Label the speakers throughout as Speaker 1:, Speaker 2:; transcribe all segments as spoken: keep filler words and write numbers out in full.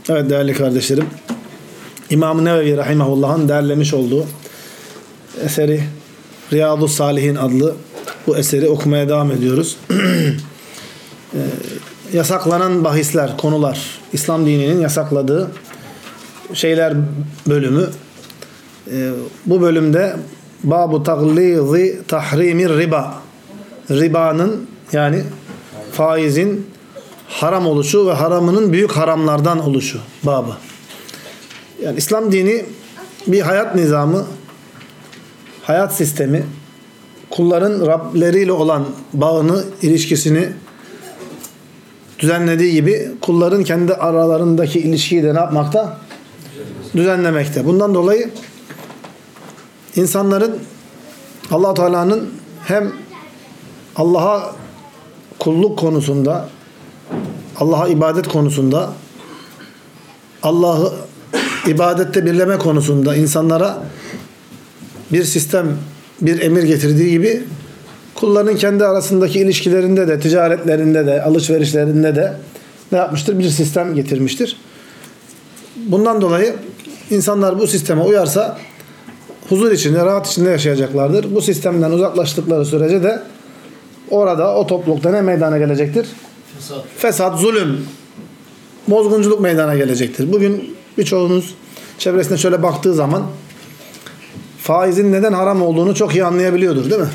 Speaker 1: Evet değerli kardeşlerim, İmam-ı Nevevi Rahimahullah'ın derlemiş olduğu eseri Riyadu Salihin adlı bu eseri okumaya devam ediyoruz. e, yasaklanan bahisler, konular, İslam dininin yasakladığı şeyler bölümü. E, bu bölümde Babu taglizi tahrimir riba, ribanın yani faizin haram oluşu ve haramının büyük haramlardan oluşu babı. Yani İslam dini bir hayat nizamı, hayat sistemi, kulların Rableriyle olan bağını, ilişkisini düzenlediği gibi kulların kendi aralarındaki ilişkiyi de ne yapmakta? Düzenlemekte. Bundan dolayı insanların Allah-u Teala'nın hem Allah'a kulluk konusunda, Allah'a ibadet konusunda, Allah'ı ibadette birleme konusunda insanlara bir sistem, bir emir getirdiği gibi kulların kendi arasındaki ilişkilerinde de, ticaretlerinde de, alışverişlerinde de ne yapmıştır? Bir sistem getirmiştir. Bundan dolayı insanlar bu sisteme uyarsa huzur içinde, rahat içinde yaşayacaklardır. Bu sistemden uzaklaştıkları sürece de orada, o toplulukta ne meydana gelecektir? Fesat, Fesat zulüm, bozgunculuk meydana gelecektir. Bugün birçoğunuz çevresine şöyle baktığı zaman faizin neden haram olduğunu çok iyi anlayabiliyordur, değil mi?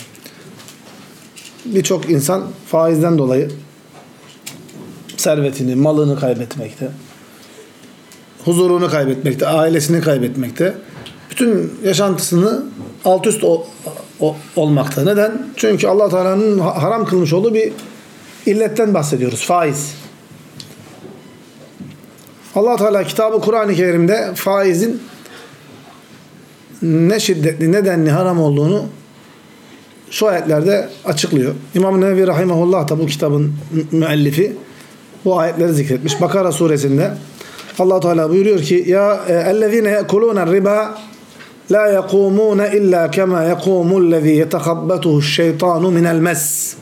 Speaker 1: Birçok insan faizden dolayı servetini, malını kaybetmekte, huzurunu kaybetmekte, ailesini kaybetmekte, bütün yaşantısını alt üst o, o, olmakta. Neden? Çünkü Allah Teala'nın haram kılmış olduğu bir illetten bahsediyoruz. Faiz. Allah Teala kitabı Kur'an-ı Kerim'de faizin ne şiddetli, nedenli haram olduğunu şu ayetlerde açıklıyor. İmam-ı Nevevi Rahimahullah da bu kitabın müellifi bu ayetleri zikretmiş. Bakara suresinde Allah Teala buyuruyor ki: "Ya ellezine yekulûne riba la yekumûne illa kema yekumûllezî yetehabbetuhu'ş-şeytanu minel mes."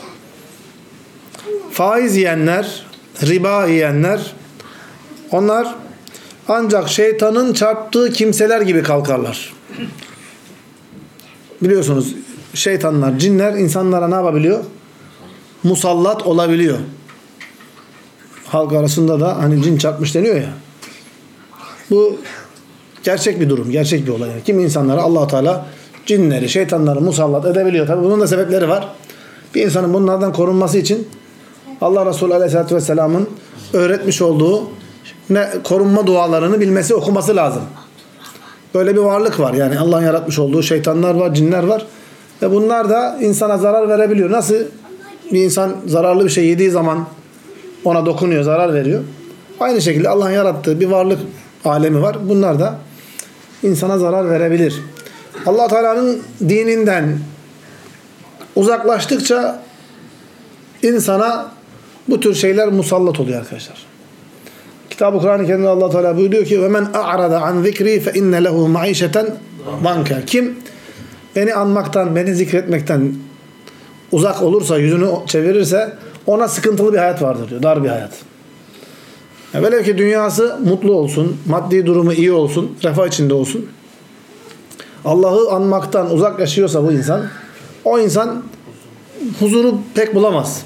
Speaker 1: Faiz yiyenler, riba yiyenler, onlar ancak şeytanın çarptığı kimseler gibi kalkarlar. Biliyorsunuz şeytanlar, cinler insanlara ne yapabiliyor? Musallat olabiliyor. Halk arasında da hani cin çarpmış deniyor ya. Bu gerçek bir durum, gerçek bir olay. Kim insanlara Allah Teala cinleri, şeytanları musallat edebiliyor. Tabii bunun da sebepleri var. Bir insanın bunlardan korunması için Allah Resulü Aleyhisselatü Vesselam'ın öğretmiş olduğu ne korunma dualarını bilmesi, okuması lazım. Böyle bir varlık var. Yani Allah'ın yaratmış olduğu şeytanlar var, cinler var. Ve bunlar da insana zarar verebiliyor. Nasıl bir insan zararlı bir şey yediği zaman ona dokunuyor, zarar veriyor. Aynı şekilde Allah'ın yarattığı bir varlık alemi var. Bunlar da insana zarar verebilir. Allah Teala'nın dininden uzaklaştıkça insana bu tür şeyler musallat oluyor arkadaşlar. Kitab-ı Kur'an-ı Kerim'de Allah Teala buyuruyor ki: "Ve men a'rada an zikri fe inne lehu maişeten danka." Kim beni anmaktan, beni zikretmekten uzak olursa, yüzünü çevirirse ona sıkıntılı bir hayat vardır diyor. Dar bir hayat. Ya velev ki dünyası mutlu olsun, maddi durumu iyi olsun, refah içinde olsun. Allah'ı anmaktan uzak yaşıyorsa bu insan, o insan huzuru pek bulamaz.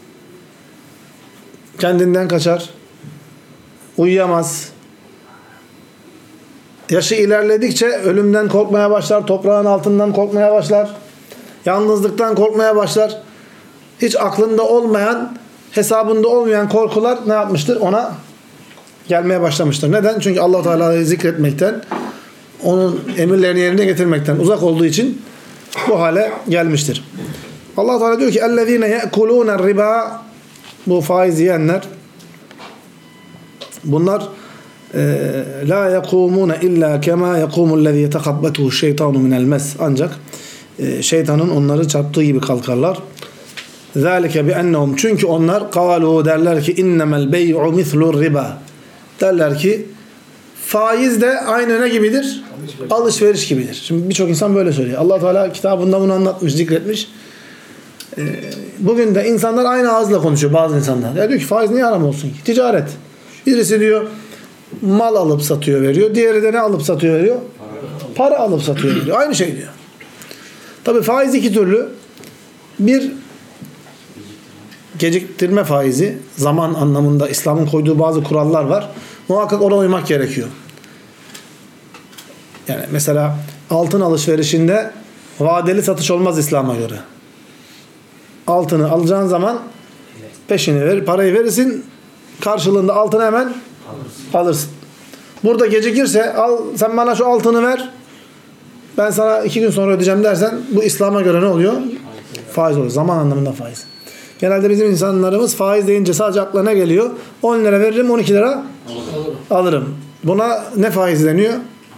Speaker 1: Kendinden kaçar, uyuyamaz. Yaşı ilerledikçe ölümden korkmaya başlar, toprağın altından korkmaya başlar, yalnızlıktan korkmaya başlar. Hiç aklında olmayan, hesabında olmayan korkular ne yapmıştır? Ona gelmeye başlamıştır. Neden? Çünkü Allah Teala'yı zikretmekten, onun emirlerini yerine getirmekten uzak olduğu için bu hale gelmiştir. Allah Teala diyor ki: "Ellezine yekulûne riba." Bu faiz yiyenler, bunlar la yekumûne illa kema yekûmullezî yetehabbetuhu'ş-şeytanu minel mes. Ancak e, şeytanın onları çarptığı gibi kalkarlar. Zâlike bi'ennehum, çünkü onlar kâlû, derler ki: innemel bey'u mislur riba. Derler ki faiz de aynı ne gibidir? Alışveriş, Alışveriş gibidir. Şimdi birçok insan böyle söylüyor. Allah Teala kitabında bunu anlatmış, zikretmiş. Bugün de insanlar aynı ağızla konuşuyor bazı insanlar. Ya diyor ki faiz niye haram olsun ki? Ticaret. Birisi diyor mal alıp satıyor veriyor. Diğeri de ne alıp satıyor veriyor? Para, Para alıp satıyor veriyor. Aynı şey diyor. Tabii faiz iki türlü. Bir, geciktirme faizi. Zaman anlamında İslam'ın koyduğu bazı kurallar var. Muhakkak ona uymak gerekiyor. Yani mesela altın alışverişinde vadeli satış olmaz İslam'a göre. Altını alacağın zaman peşini ver, parayı verirsin. Karşılığında altını hemen alırsın. alırsın. Burada gecikirse al, sen bana şu altını ver. Ben sana iki gün sonra ödeyeceğim dersen bu İslam'a göre ne oluyor? Faiz oluyor. Zaman anlamında faiz. Genelde bizim insanlarımız faiz deyince sadece aklına ne geliyor? on lira veririm, on iki lira alırım. alırım. Buna ne faiz deniyor?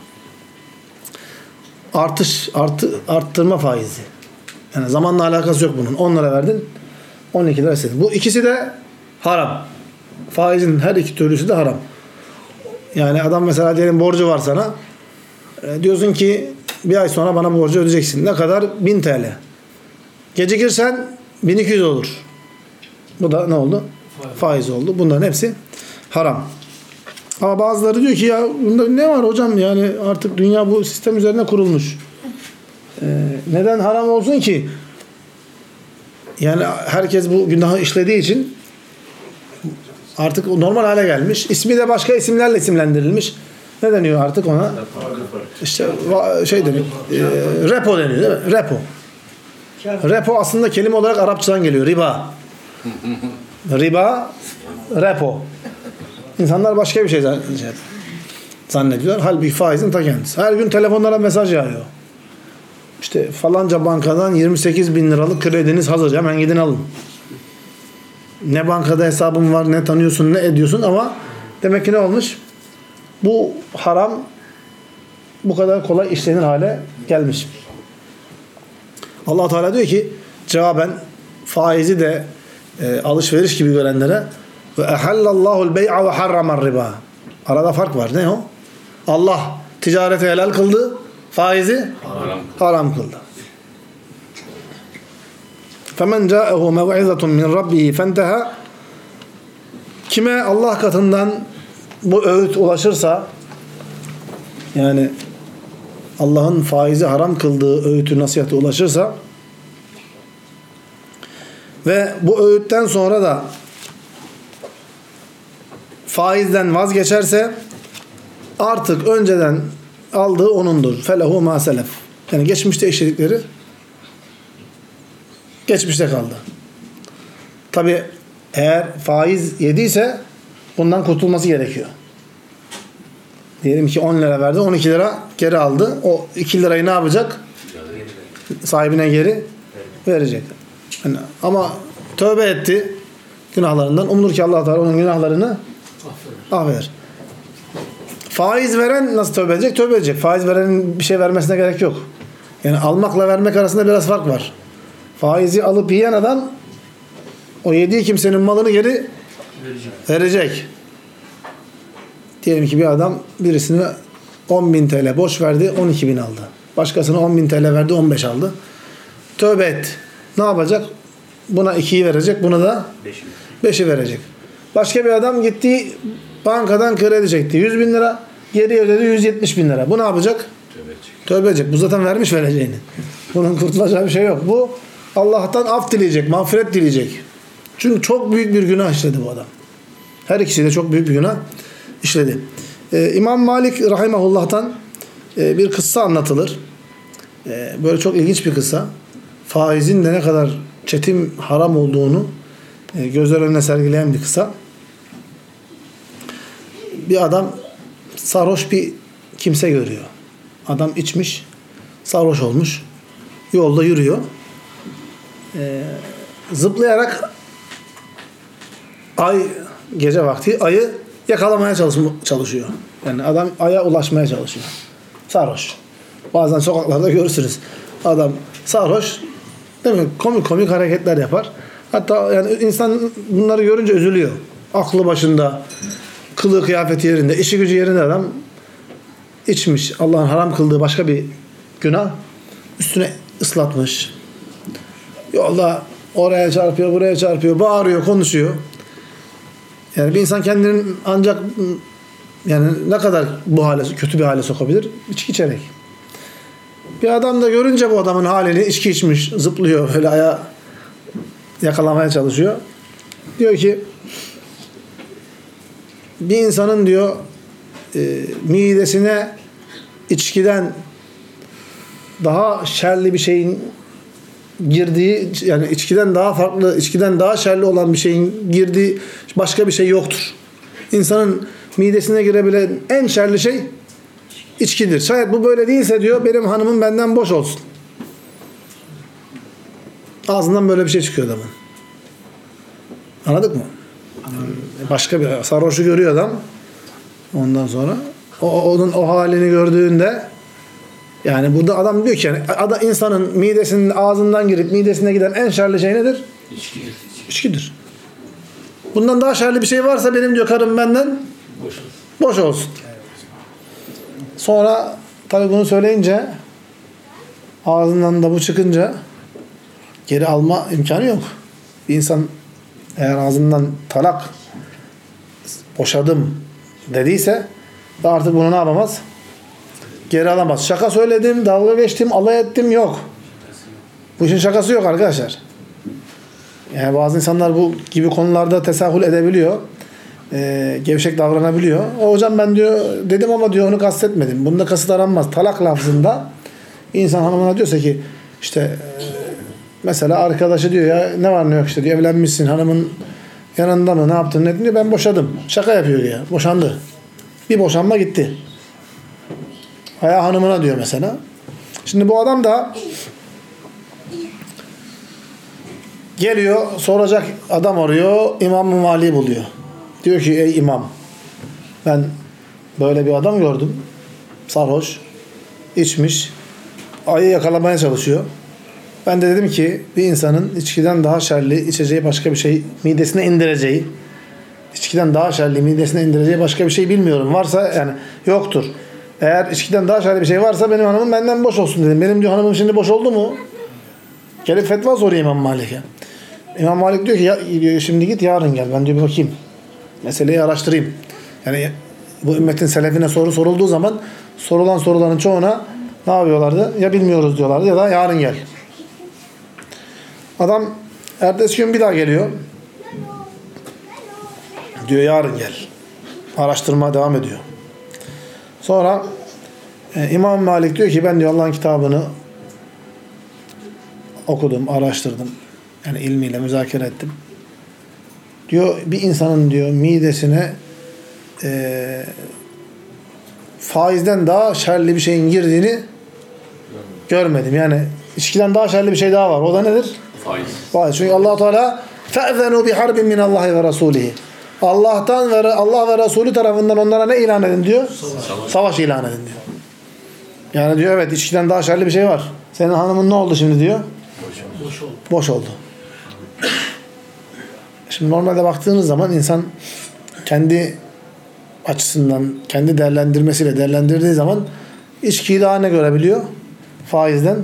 Speaker 1: Artış, artı, arttırma faizi. Yani zamanla alakası yok bunun. on lira verdin, on iki lira istedin. Bu ikisi de haram. Faizin her iki türlüsü de haram. Yani adam mesela diyelim borcu var sana. E, diyorsun ki bir ay sonra bana borcu ödeyeceksin. Ne kadar? bin T L. Gecikirsen bin iki yüz olur. Bu da ne oldu? Faiz, Faiz oldu. Bunların hepsi haram. Ama bazıları diyor ki ya bunda ne var hocam, yani artık dünya bu sistem üzerine kurulmuş. Ee, neden haram olsun ki? Yani herkes bu günahı işlediği için artık normal hale gelmiş. İsmi de başka isimlerle isimlendirilmiş. Ne deniyor artık ona? İşte şey deniyor. E, repo deniyor değil mi? Repo. Repo aslında kelime olarak Arapçadan geliyor. Riba. Riba, repo. İnsanlar başka bir şey zannediyorlar. Halbuki faizin ta kendisi. Her gün telefonlara mesaj yağıyor. İşte falanca bankadan yirmi sekiz bin liralık krediniz hazır. Hemen gidin alın. Ne bankada hesabın var, ne tanıyorsun, ne ediyorsun ama demek ki ne olmuş? Bu haram bu kadar kolay işlenir hale gelmiş. Allah Teala diyor ki cevaben faizi de e, alışveriş gibi görenlere ve ehallallahu'l bey'a ve harramar riba. Arada fark var. Ne o? Allah ticareti helal kıldı, faizi haram, haram kıldı. فَمَنْ جَاءَهُ مَوْعِظَةٌ مِنْ رَبِّهِ فَانْتَهَا Kime Allah katından bu öğüt ulaşırsa, yani Allah'ın faizi haram kıldığı öğütü, nasihati ulaşırsa ve bu öğütten sonra da faizden vazgeçerse artık önceden aldığı onundur. Felehu ma selef. Yani geçmişte işledikleri geçmişte kaldı. Tabi eğer faiz yediyse bundan kurtulması gerekiyor. Diyelim ki on lira verdi, on iki lira geri aldı. O iki lirayı ne yapacak? Sahibine geri verecek. Yani ama tövbe etti günahlarından. Umulur ki Allah Teala onun günahlarını affeder. Faiz veren nasıl tövbe edecek? Tövbe edecek. Faiz verenin bir şey vermesine gerek yok. Yani almakla vermek arasında biraz fark var. Faizi alıp yiyen adam o yediği kimsenin malını geri verecek. verecek. Diyelim ki bir adam birisine on bin T L borç verdi, on iki bin aldı. Başkasına on bin T L verdi, on beş aldı. Tövbe et. Ne yapacak? Buna ikiyi verecek, buna da beşi verecek. Başka bir adam gitti bankadan kredi çekti. yüz bin lira geri ödedi, yüz yetmiş bin lira. Bu ne yapacak? Tövbe edecek. Tövbe edecek. Bu zaten vermiş vereceğini. Bunun kurtulacağı bir şey yok. Bu Allah'tan af dileyecek, mağfiret dileyecek. Çünkü çok büyük bir günah işledi bu adam. Her ikisi de çok büyük bir günah işledi. Ee, İmam Malik rahimahullah'tan e, bir kıssa anlatılır. E, böyle çok ilginç bir kıssa. Faizin de ne kadar çetin, haram olduğunu e, gözler önüne sergileyen bir kıssa. Bir adam sarhoş bir kimse görüyor. Adam içmiş, sarhoş olmuş. Yolda yürüyor. E, zıplayarak ay gece vakti ayı yakalamaya çalışıyor. Yani adam aya ulaşmaya çalışıyor. Sarhoş. Bazen sokaklarda görürsünüz. Adam sarhoş, değil mi? Komik komik hareketler yapar. Hatta yani insan bunları görünce üzülüyor. Aklı başında, kılığı kıyafeti yerinde, işi gücü yerinde adam içmiş. Allah'ın haram kıldığı başka bir günah üstüne ıslatmış. Yolda oraya çarpıyor, buraya çarpıyor, bağırıyor, konuşuyor. Yani bir insan kendinin ancak yani ne kadar bu hale, kötü bir hale sokabilir? İçki içerek. Bir adam da görünce bu adamın halini, içki içmiş, zıplıyor, böyle ayağı yakalamaya çalışıyor. Diyor ki bir insanın diyor e, midesine içkiden daha şerli bir şeyin girdiği, yani içkiden daha farklı, içkiden daha şerli olan bir şeyin girdiği başka bir şey yoktur. İnsanın midesine girebilen en şerli şey içkidir. Şayet bu böyle değilse diyor, benim hanımım benden boş olsun. Ağzından böyle bir şey çıkıyor adamın. Anladık mı? Başka bir sarhoşu görüyor adam. Ondan sonra o, onun o halini gördüğünde, yani burada adam diyor ki yani adam, insanın midesinin ağzından girip midesine giden en şerli şey nedir? İçkidir. İçkidir. Bundan daha şerli bir şey varsa benim diyor karım benden boş olsun. Boş olsun. Sonra tabii bunu söyleyince, ağzından da bu çıkınca geri alma imkanı yok. Bir insan eğer ağzından talak, boşadım dediyse artık bunu ne yapamaz? Geri alamaz. Şaka söyledim, dalga geçtim, alay ettim, yok. Bu işin şakası yok arkadaşlar. Yani bazı insanlar bu gibi konularda tesahül edebiliyor. E, gevşek davranabiliyor. O hocam ben diyor dedim ama diyor onu kastetmedim. Bunda kasıt aranmaz. Talak lafzında insan hanımına diyorsa ki işte e, mesela arkadaşı diyor ya ne var ne yok işte diyor, evlenmişsin, hanımın yanında mı, ne yaptın ne ettin diyor, ben boşadım. Şaka yapıyor ya. Boşandı. Bir boşanma gitti. Veya hanımına diyor mesela. Şimdi bu adam da geliyor, soracak adam arıyor, İmam-ı Mali buluyor. Diyor ki ey imam, ben böyle bir adam gördüm. Sarhoş, içmiş, ayı yakalamaya çalışıyor. Ben de dedim ki bir insanın içkiden daha şerli içeceği başka bir şey, midesine indireceği, içkiden daha şerli midesine indireceği başka bir şey bilmiyorum. Varsa yani yoktur. Eğer içkiden daha şerli bir şey varsa benim hanımım benden boş olsun dedim. Benim diyor hanımım şimdi boş oldu mu? Gelip fetva soruyor İmam Malik'e. İmam Malik diyor ki ya, diyor, şimdi git yarın gel. Ben diyor bir bakayım. Meseleyi araştırayım. Yani bu ümmetin selefine soru sorulduğu zaman sorulan soruların çoğuna ne yapıyorlardı? Ya bilmiyoruz diyorlardı ya da yarın gel. Adam ertesi gün bir daha geliyor. Diyor yarın gel. Araştırma devam ediyor. Sonra e, İmam Malik diyor ki ben diyor Allah'ın kitabını okudum, araştırdım. Yani ilmiyle müzakere ettim. Diyor bir insanın diyor midesine e, faizden daha şerli bir şeyin girdiğini görmedim. Yani içkiden daha şerli bir şey daha var. O da nedir? Faiz. Faiz. Çünkü Allah Teala fe'zenu bi harbin min Allahi ve Rasulihi. Allah'tan ve Allah ve Resulü tarafından onlara ne ilan edin diyor? Savaş, Savaş ilan edin diyor. Yani diyor evet içkiden daha şerli bir şey var. Senin hanımın ne oldu şimdi diyor? Boş oldu. Boş oldu. Şimdi normalde baktığınız zaman insan kendi açısından, kendi değerlendirmesiyle değerlendirdiği zaman içkiyi daha ne görebiliyor? Faizden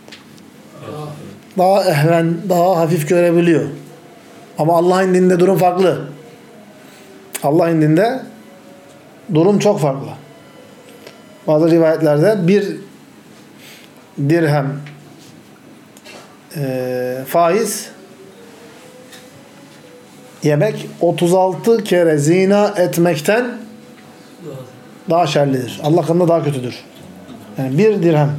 Speaker 1: daha ehven, daha hafif görebiliyor. Ama Allah'ın indinde durum farklı. Allah'ın indinde durum çok farklı. Bazı rivayetlerde bir dirhem e, faiz yemek otuz altı kere zina etmekten daha şerlidir. Allah katında daha kötüdür. Yani bir dirhem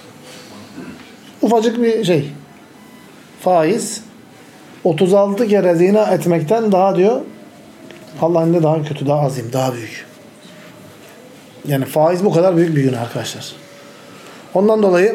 Speaker 1: ufacık bir şey faiz otuz altı kere zina etmekten daha diyor Allah'ın da daha kötü, daha azim, daha büyük. Yani faiz bu kadar büyük bir günah arkadaşlar. Ondan dolayı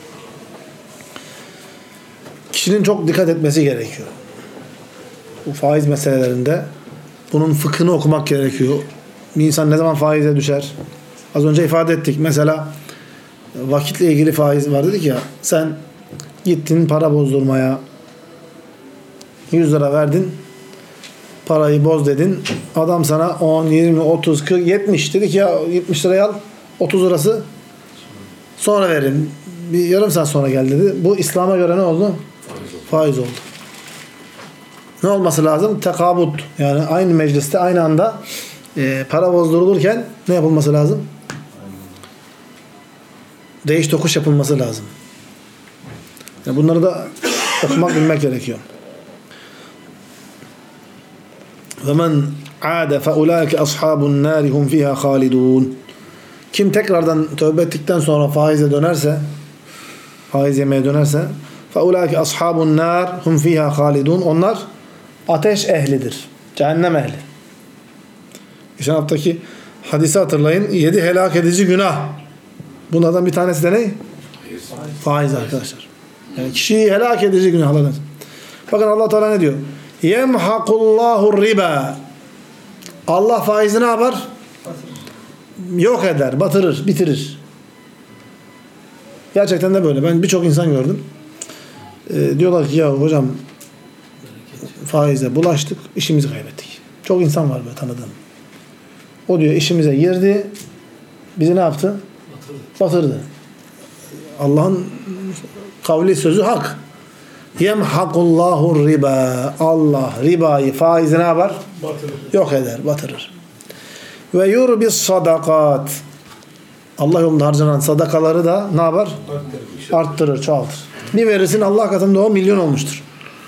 Speaker 1: kişinin çok dikkat etmesi gerekiyor. Bu faiz meselelerinde bunun fıkhını okumak gerekiyor. Bir insan ne zaman faize düşer? Az önce ifade ettik. Mesela vakitle ilgili faiz var dedik ya. Sen gittin para bozdurmaya yüz lira verdin. Parayı boz dedin. Adam sana on, yirmi, otuz, kırk, yetmiş dedik ya yetmiş liraya al. otuz lirası sonra verin. Bir yarım saat sonra gel dedi. Bu İslam'a göre ne oldu? Faiz oldu. Faiz oldu. ne olması lazım? Tekabut. Yani aynı mecliste aynı anda e, para bozdurulurken ne yapılması lazım? Değiş tokuş yapılması lazım. Yani bunları da okumak, bilmek gerekiyor. وَمَنْ عَادَ فَاُولَٰئِكَ أَصْحَابُ النَّارِ هُمْ فِيهَا خَالِدُونَ. Kim tekrardan tövbe ettikten sonra faize dönerse, faiz yemeye dönerse, فَاُولَٰئِكَ أَصْحَابُ النَّارِ هُمْ فِيهَا خَالِدُونَ. Onlar ateş ehlidir. Cehennem ehli. Geçen haftaki hadisi hatırlayın. Yedi helak edici günah. Bunlardan bir tanesi de ne? Faiz arkadaşlar. Yani kişiyi helak edici günahlardan. Bakın Allah Teala ne diyor? Yemhakullahu riba. Allah faizi ne yapar? Yok eder, batırır, bitirir. Gerçekten de böyle. Ben birçok insan gördüm. Ee, diyorlar ki ya hocam faize bulaştık, işimizi kaybettik. Çok insan var böyle tanıdığım. O diyor işimize girdi, bizi ne yaptı? Batırdı. Batırdı. Allah'ın kavli sözü hak. Yemhakullahu riba. Allah ribayı, faizi ne yapar? Batırır. Yok eder, batırır. Ve yurbis sadakat. Allah yolunda harcanan sadakaları da ne yapar? Arttırır, Arttırır çoğaltır. Bir verirsin Allah katında o milyon olmuştur.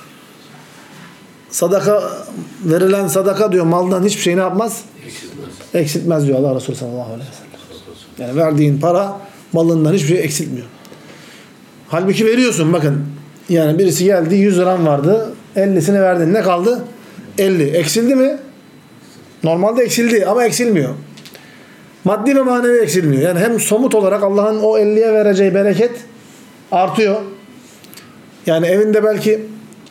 Speaker 1: Sadaka, verilen sadaka diyor maldan hiçbir şey ne yapmaz? Eksiltmez. Eksiltmez diyor Allah Resulü sallallahu aleyhi ve sellem. Yani verdiğin para malından hiçbir şey eksiltmiyor. Halbuki veriyorsun bakın. Yani birisi geldi yüz liran vardı. ellisini verdin. Ne kaldı? elli. Eksildi mi? Normalde eksildi ama eksilmiyor. Maddi ve manevi eksilmiyor. Yani hem somut olarak Allah'ın o elliye vereceği bereket artıyor. Yani evinde belki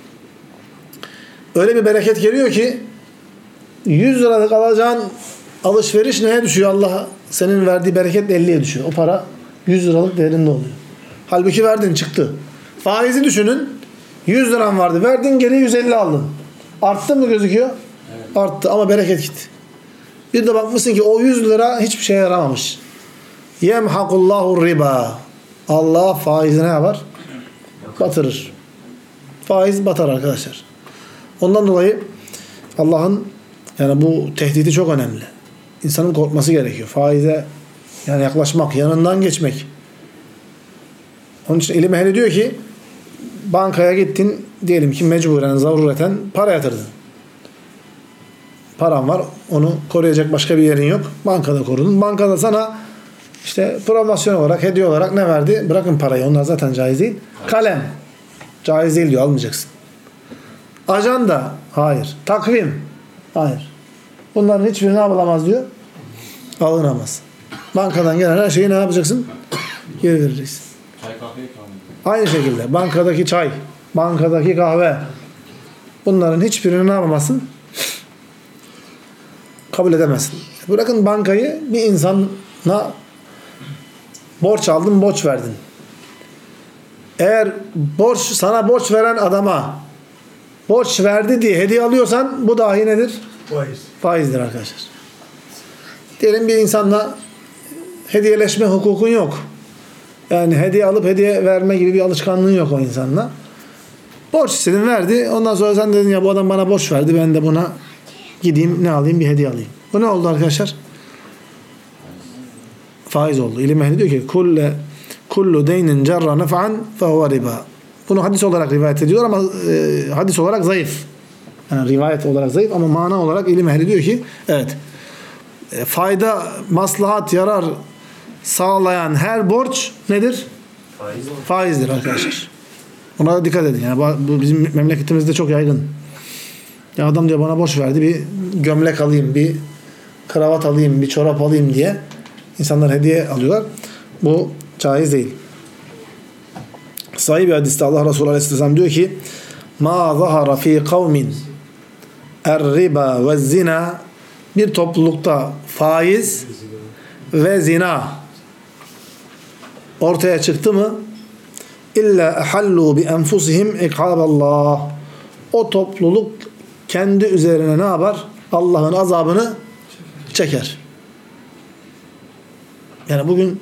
Speaker 1: öyle bir bereket geliyor ki yüz liralık alacağın alışveriş neye düşüyor? Allah senin verdiği bereketle elliye düşüyor. O para yüz liralık değerinde oluyor. Halbuki verdin çıktı. Faizi düşünün. yüz liran vardı. Verdin geri yüz elli aldın. Arttı mı gözüküyor? Evet. Arttı ama bereket gitti. Bir de bakmışsın ki o yüz lira hiçbir şeye yaramamış. Yemhakullahu riba. Allah faizi ne yapar? Batırır. Faiz batar arkadaşlar. Ondan dolayı Allah'ın yani bu tehdidi çok önemli. İnsanın korkması gerekiyor. Faize yani yaklaşmak, yanından geçmek. Onun için ilim ehli diyor ki bankaya gittin diyelim ki mecburen, zarureten para yatırdın. Paran var. Onu koruyacak başka bir yerin yok. Bankada korudun. Bankada sana işte promosyon olarak, hediye olarak ne verdi? Bırakın parayı. Onlar zaten caiz değil. Kalem. Caiz değil diyor. Almayacaksın. Ajanda. Hayır. Takvim. Hayır. Bunların hiçbiri ne yapılamaz diyor? Alınamaz. Bankadan gelen her şeyi ne yapacaksın? Geri vereceksin.
Speaker 2: Çay kahve ikram.
Speaker 1: Aynı şekilde bankadaki çay, bankadaki kahve bunların hiçbirini ne yapamazsın? Kabul edemezsin. Bırakın bankayı, bir insana borç aldın, borç verdin. Eğer borç sana borç veren adama borç verdi diye hediye alıyorsan bu dahi nedir?
Speaker 3: Faiz.
Speaker 1: Faizdir arkadaşlar. Diyelim bir insanla hediyeleşme hukukun yok. Yani hediye alıp hediye verme gibi bir alışkanlığın yok o insanla. Borç istedin, verdi. Ondan sonra sen dedin ya bu adam bana borç verdi. Ben de buna gideyim ne alayım? Bir hediye alayım. Bu ne oldu arkadaşlar? Faiz oldu. İlim ehli diyor ki kulle kullu deynin cerra nef'an fehuve riba. Bunu hadis olarak rivayet ediyor ama e, hadis olarak zayıf. Yani rivayet olarak zayıf ama mana olarak ilim ehli diyor ki evet. E, fayda, maslahat, yarar sağlayan her borç nedir?
Speaker 2: Faiz.
Speaker 1: Faizdir arkadaşlar. Ona da dikkat edin. Yani bu bizim memleketimizde çok yaygın. Ya adam diyor bana borç verdi, bir gömlek alayım, bir kravat alayım, bir çorap alayım diye insanlar hediye alıyorlar. Bu caiz değil. Sahih bir hadiste Allah Resulü Aleyhisselam diyor ki ma zahara fi kavmin er-riba ve zina, bir toplulukta faiz ve zina ortaya çıktı mı illa ahallu bi enfusihim ikhaballah, o topluluk kendi üzerine ne yapar? Allah'ın azabını çeker. Yani bugün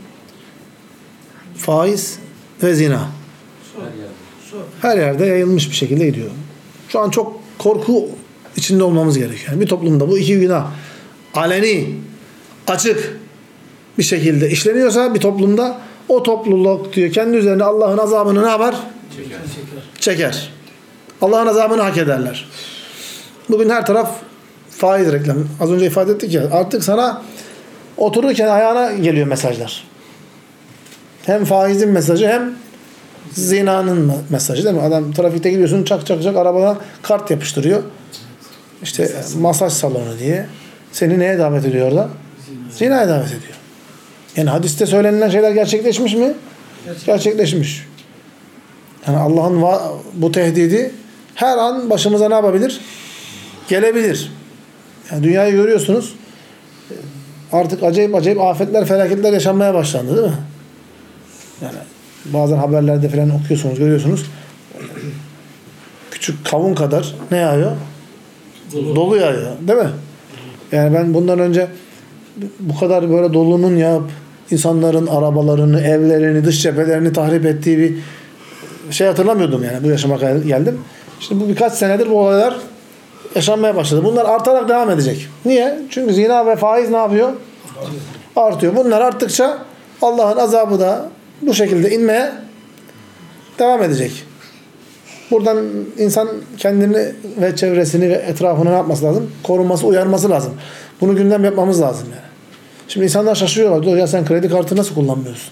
Speaker 1: faiz ve zina her yerde yayılmış bir şekilde gidiyor. Şu an çok korku içinde olmamız gerekiyor. Yani bir toplumda bu iki günah aleni, açık bir şekilde işleniyorsa bir toplumda o topluluk diyor kendi üzerine Allah'ın azabını ne yapar?
Speaker 2: Çeker.
Speaker 1: Çeker. Allah'ın azabını hak ederler. Bugün her taraf faiz reklamı. Az önce ifade ettik ya artık sana otururken ayağına geliyor mesajlar. Hem faizin mesajı hem zinanın mesajı değil mi? Adam trafikte gidiyorsun çak çak çak arabana kart yapıştırıyor. İşte masaj salonu diye. Seni neye davet ediyor orada? Zinaya davet ediyor. Yani hadiste söylenilen şeyler gerçekleşmiş mi? Gerçekleşmiş. Yani Allah'ın bu tehdidi her an başımıza ne yapabilir? Gelebilir. Yani dünyayı görüyorsunuz. Artık acayip acayip afetler, felaketler yaşanmaya başlandı değil mi? Yani bazen haberlerde falan okuyorsunuz, görüyorsunuz. Küçük kavun kadar ne yağıyor? Dolu, Dolu yağıyor. Değil mi? Yani ben bundan önce bu kadar böyle dolunun yağıp insanların arabalarını, evlerini, dış cephelerini tahrip ettiği bir şey hatırlamıyordum yani. Bu yaşama geldim. Şimdi bu birkaç senedir bu olaylar yaşanmaya başladı. Bunlar artarak devam edecek. Niye? Çünkü zina ve faiz ne yapıyor? Artıyor. Bunlar arttıkça Allah'ın azabı da bu şekilde inmeye devam edecek. Buradan insan kendini ve çevresini ve etrafını ne yapması lazım? Korunması, uyarması lazım. Bunu gündem yapmamız lazım yani. Şimdi insanlar şaşırıyorlar. Diyor ya sen kredi kartı nasıl kullanmıyorsun?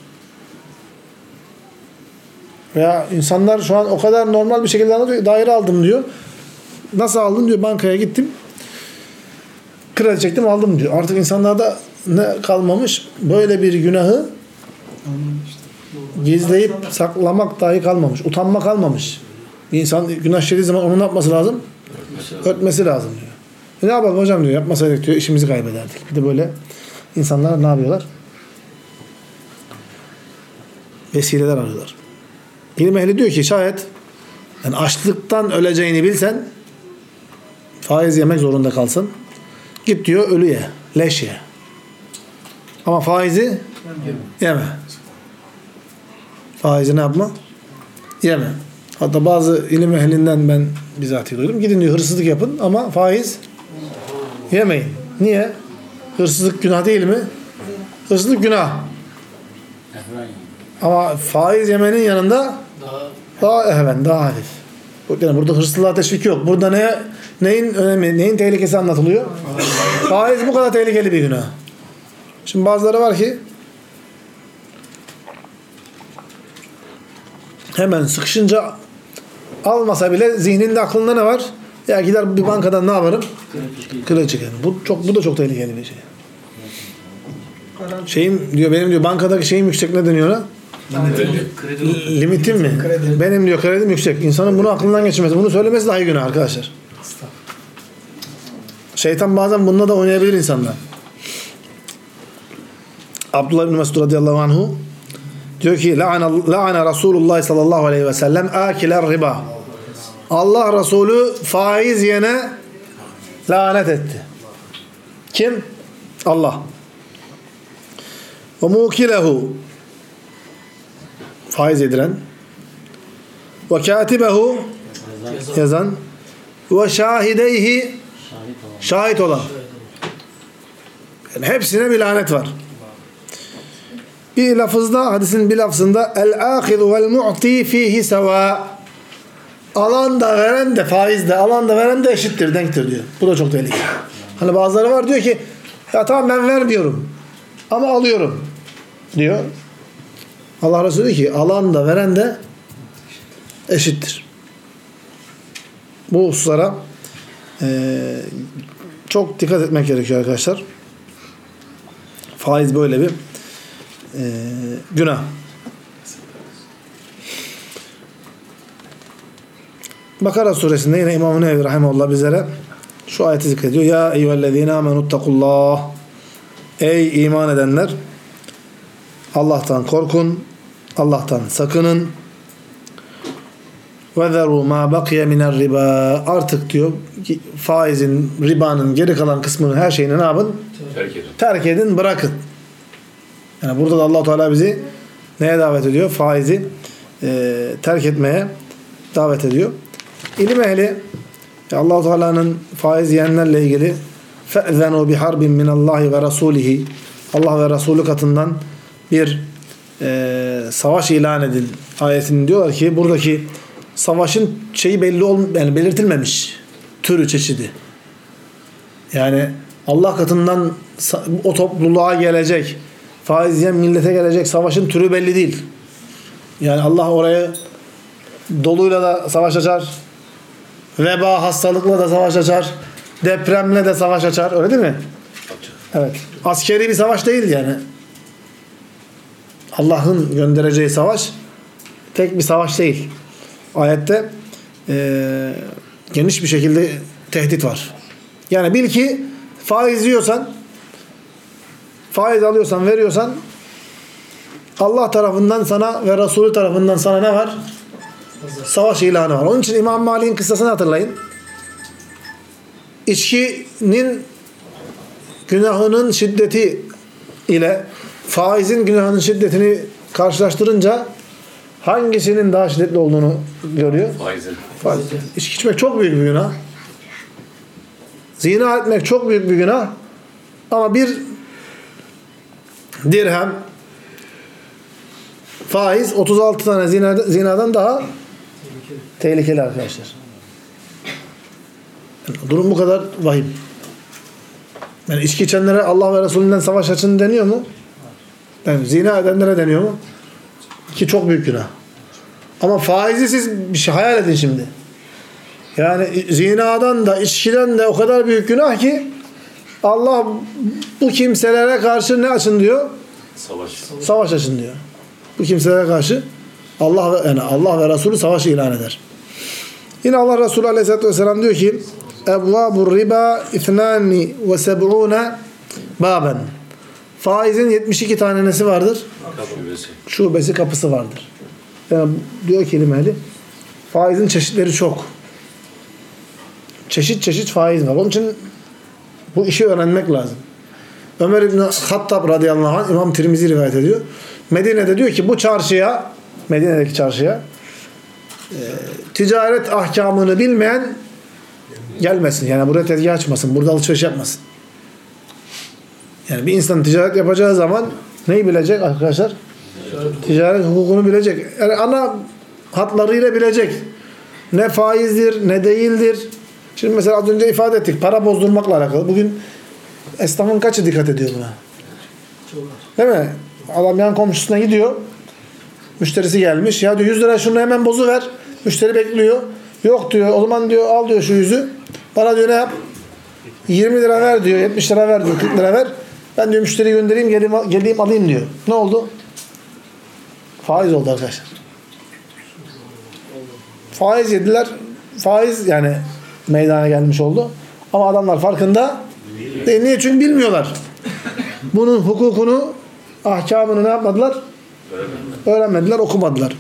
Speaker 1: Veya insanlar şu an o kadar normal bir şekilde anlatıyor. Daire aldım diyor. Nasıl aldın diyor. Bankaya gittim. Kredi çektim aldım diyor. Artık insanlarda ne kalmamış? Böyle bir günahı gizleyip saklamak dahi kalmamış. Utanma kalmamış. Bir insan günah işlediği zaman onu ne yapması lazım? Örtmesi, Örtmesi lazım diyor. E ne yapalım hocam diyor. Yapmasaydık diyor. İşimizi kaybederdik. Bir de böyle insanlar ne yapıyorlar? Vesileler arıyorlar. İlim ehli diyor ki şayet yani açlıktan öleceğini bilsen faiz yemek zorunda kalsın. Git diyor ölü ye. Leş ye. Ama faizi yeme. Faizi ne yapma? Yeme. Hatta bazı ilim ehlinden ben bizatihi duydum. Gidin diyor hırsızlık yapın ama faiz yemeyin. Niye? Hırsızlık günah değil mi? Hırsızlık günah. Ama faiz yemenin yanında daha ehven, daha hafif. Yani burada hırsızlığa teşvik yok. Burada ne, neyin önemi, neyin tehlikesi anlatılıyor? Faiz bu kadar tehlikeli bir günah. Şimdi bazıları var ki hemen sıkışınca almasa bile zihninde aklında ne var? Ya gider bir bankadan ne yaparım? Kredi çekerim. Bu çok bu da çok tehlikeli bir şey. Şeyim diyor benim diyor bankadaki şeyim yüksek ne deniyor ona? Kredi. Limitim mi? Kredi. Benim diyor kredim yüksek. İnsanın bunu aklından geçirmesi, bunu söylemesi dahi günah arkadaşlar. Şeytan bazen bununla da oynayabilir insanlar. Abdullah bin Mesud radıyallahu anhu diyor ki la'ana la'ana Resulullah sallallahu aleyhi ve sellem akiler riba. Allah Resulü faiz yene lanet etti. Kim? Allah. Ve mukilehu faiz edilen ve katibehu yazan ve şahideyhi şahit olan. Yani hepsine bir lanet var. Bir lafızda, hadisin bir lafzında el-âhidu vel-mu'ti fihi sevâ. Alan da veren de faiz de alan da veren de eşittir, denktir diyor. Bu da çok tehlikeli. Hani bazıları var diyor ki ya tamam ben vermiyorum ama alıyorum diyor. Allah Resulü diyor ki alan da veren de eşittir. Bu hususlara e, çok dikkat etmek gerekiyor arkadaşlar. Faiz böyle bir e, günah. Bakara suresinde yine İmam-ı Nevevi rahimehullah bizlere şu ayeti zikrediyor. Ya eyyühellezine amenuttakullah. Ey iman edenler, Allah'tan korkun, Allah'tan sakının. Ve zeru ma bakiye miner riba. Artık diyor faizin, ribanın geri kalan kısmını, her şeyini ne yapın?
Speaker 2: Terk edin.
Speaker 1: Terk edin, bırakın. Yani burada da Allah Teala bizi neye davet ediyor? Faizi e, terk etmeye davet ediyor. İlim ehli Allah Teala'nın faiz yiyenlerle ilgili فَأْذَنُوا بِحَرْبٍ مِنَ اللّٰهِ وَرَسُولِهِ Allah ve Resulü katından bir e, savaş ilan edin ayetini diyorlar ki buradaki savaşın şeyi belli ol, yani belirtilmemiş. Türü, çeşidi. Yani Allah katından o topluluğa gelecek, faiz yiyen millete gelecek savaşın türü belli değil. Yani Allah oraya doluyla da savaş açar, veba, hastalıkla da savaş açar, depremle de savaş açar. Öyle değil mi? Evet. Askeri bir savaş değil yani. Allah'ın göndereceği savaş tek bir savaş değil. Ayette e, geniş bir şekilde tehdit var. Yani bil ki faiz yiyorsan, faiz alıyorsan, veriyorsan Allah tarafından sana ve Resulü tarafından sana ne var? Savaş ilanı var. Onun için İmam Malik'in kıssasını hatırlayın. İçkinin günahının şiddeti ile faizin günahının şiddetini karşılaştırınca hangisinin daha şiddetli olduğunu görüyor?
Speaker 2: Faizin.
Speaker 1: Faiz. İçki içmek çok büyük bir günah. Zina etmek çok büyük bir günah. Ama bir dirhem faiz otuz altı tane zina, zinadan daha tehlikeli, tehlikeli arkadaşlar. Yani durum bu kadar vahim. Yani içki içenlere Allah ve Resulünden savaş açın deniyor mu? Yani zina edenlere deniyor mu? Ki çok büyük günah. Ama faizi siz bir şey hayal edin şimdi. Yani zinadan da içkiden de o kadar büyük günah ki Allah bu kimselere karşı ne açın diyor?
Speaker 2: Savaş.
Speaker 1: Savaş açın diyor. Bu kimselere karşı Allah yani Allah ve Resulü savaş ilan eder. Yine Allah Resulü Aleyhisselatü Vesselam diyor ki Ebvâbur riba ithnâni ve seb'ûne bâben. Faizin yetmiş iki tane nesi vardır?
Speaker 2: Şubesi.
Speaker 1: Şubesi, kapısı vardır. Yani diyor ki ilim ehli, faizin çeşitleri çok. Çeşit çeşit faiz var. Onun için bu işi öğrenmek lazım. Ömer İbni Hattab radıyallahu anh, İmam Tirmizi rivayet ediyor. Medine'de diyor ki bu çarşıya, Medine'deki çarşıya e, ticaret ahkamını bilmeyen gelmesin. Yani buraya tezgah açmasın. Burada alışveriş yapmasın. Yani bir insan ticaret yapacağı zaman neyi bilecek arkadaşlar? Ticaret, ticaret hukukunu bilecek. Yani ana hatlarıyla bilecek. Ne faizdir, ne değildir. Şimdi mesela az önce ifade ettik. Para bozdurmakla alakalı. Bugün esnafın kaçı dikkat ediyor buna? Değil mi? Adam yan komşusuna gidiyor. Müşterisi gelmiş. Ya diyor yüz lira şunu hemen bozuver. Müşteri bekliyor. Yok diyor. O zaman diyor al diyor şu yüzü. Bana diyor ne yap? yirmi lira ver diyor. yetmiş lira ver diyor. kırk lira ver. Ben diyor müşteriyi göndereyim geleyim, geleyim alayım diyor. Ne oldu? Faiz oldu arkadaşlar. Faiz yediler. Faiz yani meydana gelmiş oldu. Ama adamlar farkında değil. Niye? Çünkü bilmiyorlar. Bunun hukukunu, ahkamını ne yapmadılar? Öğrenmediler, Öğrenmediler okumadılar.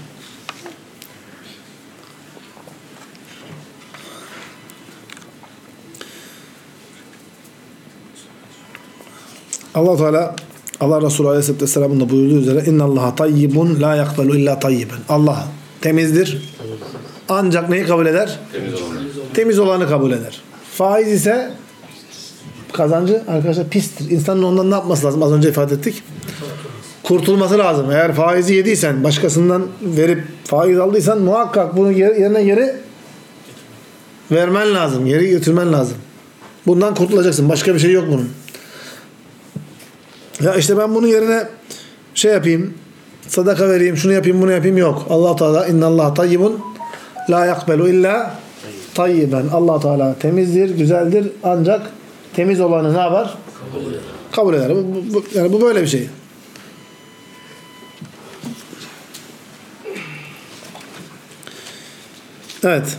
Speaker 1: Allah Teala Allah Resulü Aleyhisselatü Vesselam'ın da buyurduğu üzere innallaha tayyibun la yakbelu illa tayyiben. Allah temizdir. Ancak neyi kabul eder?
Speaker 2: Temiz olanı.
Speaker 1: Temiz olanı kabul eder. Faiz ise kazancı arkadaşlar pistir. İnsanın ondan ne yapması lazım? Az önce ifade ettik. Kurtulması lazım. Eğer faizi yediysen, başkasından verip faiz aldıysan muhakkak bunu yerine geri vermen lazım. Geri götürmen lazım. Bundan kurtulacaksın. Başka bir şey yok bunun. Ya işte ben bunun yerine şey yapayım, sadaka vereyim, şunu yapayım, bunu yapayım yok. Allah Teala innallaha tayyibun la yakbelu illa tayyiben. Allah Teala temizdir, güzeldir ancak temiz olanı ne yapar?
Speaker 2: Kabul eder.
Speaker 1: Kabul eder. Bu, bu, yani bu böyle bir şey. Evet.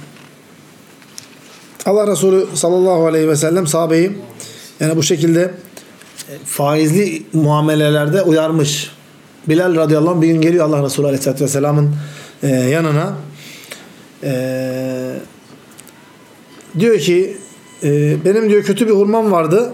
Speaker 1: Allah Resulü sallallahu aleyhi ve sellem sahabeyi yani bu şekilde faizli muamelelerde uyarmış. Bilal radıyallahu anh bir gün geliyor Allah Resulü aleyhisselatü vesselamın e, yanına. E, diyor ki e, benim diyor kötü bir hurmam vardı.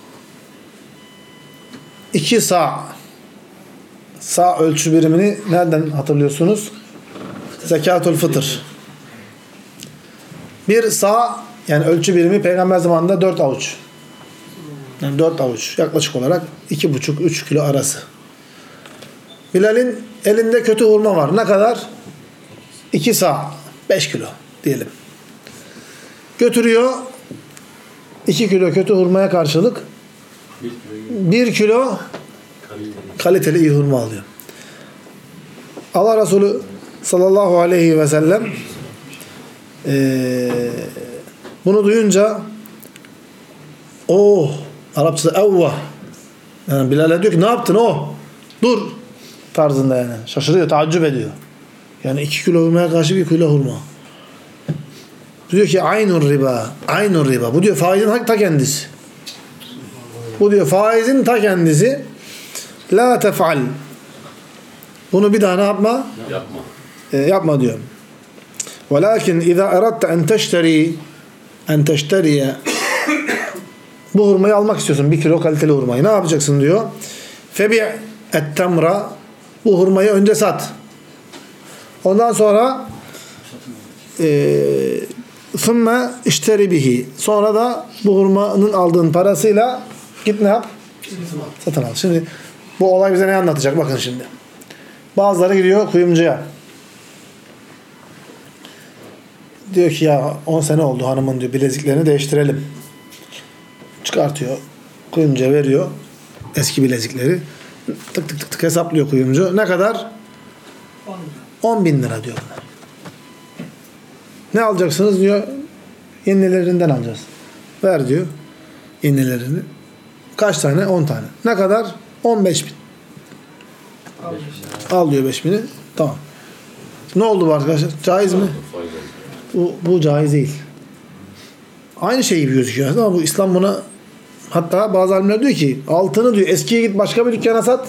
Speaker 1: İki sağ sağ ölçü birimini nereden hatırlıyorsunuz? Zekatul fıtır. Bir sağ Yani ölçü birimi peygamber zamanında dört avuç. Yani dört avuç. Yaklaşık olarak iki buçuk üç kilo arası. Bilal'in elinde kötü hurma var. Ne kadar? iki sağ. beş kilo diyelim. Götürüyor. iki kilo kötü hurmaya karşılık bir kilo kaliteli iyi hurma alıyor. Allah Resulü sallallahu aleyhi ve sellem ee, bunu duyunca oh, Arapçada evvah, yani Bilal'e diyor ki ne yaptın o? Dur tarzında yani. Şaşırıyor, taaccüp ediyor. Yani iki kilo hurmaya karşı bir kilo hurma. Diyor ki aynur riba, aynur riba. Bu diyor faizin ta kendisi. Bu diyor faizin ta kendisi. La tef'al. Bunu bir daha ne yapma?
Speaker 2: Yapma.
Speaker 1: E, yapma diyor. Velakin izâ eradte en teşteri en teşteriye bu hurmayı almak istiyorsun. Bir kilo kaliteli hurmayı. Ne yapacaksın diyor. Febi' et-temra. Bu hurmayı önce sat. Ondan sonra eee ثُمَّ işteri bihi. Sonra da bu hurmanın aldığın parasıyla git ne yap? Satın al. Şimdi bu olay bize ne anlatacak? Bakın şimdi. Bazıları gidiyor kuyumcuya. Diyor ki ya on sene oldu hanımın diyor bileziklerini değiştirelim. Çıkartıyor. Kuyumcuya veriyor. Eski bilezikleri. Tık tık tık tık hesaplıyor kuyumcu. Ne kadar? on bin lira diyor. Ne alacaksınız diyor. Yenilerinden alacağız. Ver diyor. Yenilerini. Kaç tane? on tane. Ne kadar? on beş bin. Al diyor beş bini. Tamam. Ne oldu bu arkadaşlar? Caiz mi? Bu, bu caiz değil. Aynı şey gibi gözüküyor ama bu İslam buna, hatta bazı alimler diyor ki altını diyor eskiye git başka bir dükkana sat.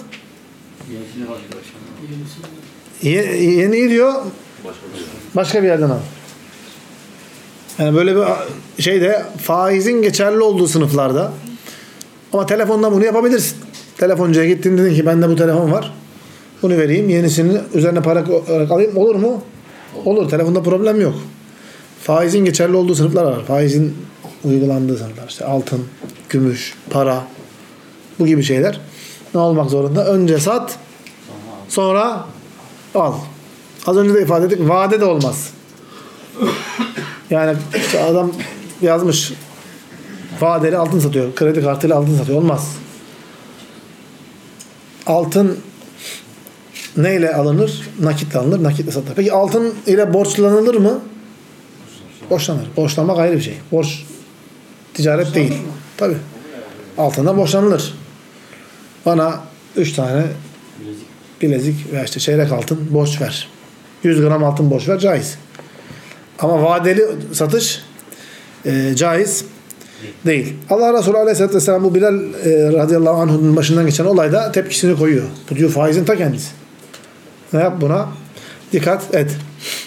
Speaker 1: Yeniyi diyor başka bir yerden al. Yani böyle bir şey de faizin geçerli olduğu sınıflarda. Ama telefondan bunu yapabilirsin. Telefoncuya gittin dedin ki bende bu telefon var. Bunu vereyim. Yenisini üzerine para olarak alayım. Olur mu? Olur. Telefonda problem yok. Faizin geçerli olduğu sınıflar var. Faizin uygulandığı sınıflar. İşte altın, gümüş, para, bu gibi şeyler ne olmak zorunda? Önce sat, sonra al. Az önce de ifade ettik. Vade de olmaz. Yani işte adam yazmış vadeli altın satıyor. Kredi kartıyla altın satıyor. Olmaz. Altın neyle alınır? Nakitle alınır. Nakitle satılır. Peki altın ile borçlanılır mı? Borçlanır. Borçlanmak ayrı bir şey. Borç ticaret değil. Tabii. Altından borçlanılır. Bana üç tane bilezik veya işte çeyrek altın borç ver. yüz gram altın borç ver. Caiz. Ama vadeli satış e, caiz değil. Allah Resulü Aleyhisselatü Vesselam bu Bilal e, radıyallahu anh'ın başından geçen olayda tepkisini koyuyor. Bu diyor faizin ta kendisi. Ne yap buna? Dikkat et.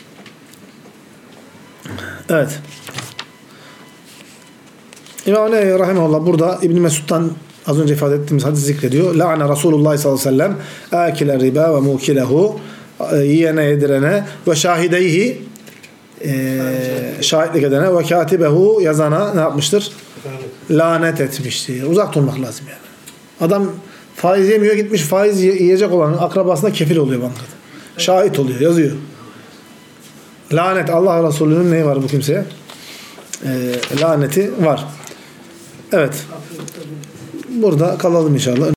Speaker 1: Evet. İmam Nevevi rahimehullah burada İbn Mesud'dan az önce ifade ettiğimiz hadis zikrediyor. La'ane Resulullah sallallahu aleyhi ve sellem akile riba ve mukilehu, yiyene yedirene ve şahideyhi, e, şahitlik edene ve katibehu, yazana ne yapmıştır? Lanet etmiştir. Uzak durmak lazım yani. Adam faiz yemiyor, gitmiş faiz yiyecek olan akrabasına kefil oluyor bankada. Şahit oluyor, yazıyor. Lanet, Allah Resulü'nün neyi var bu kimseye? E, laneti var. Evet. Burada kalalım inşallah.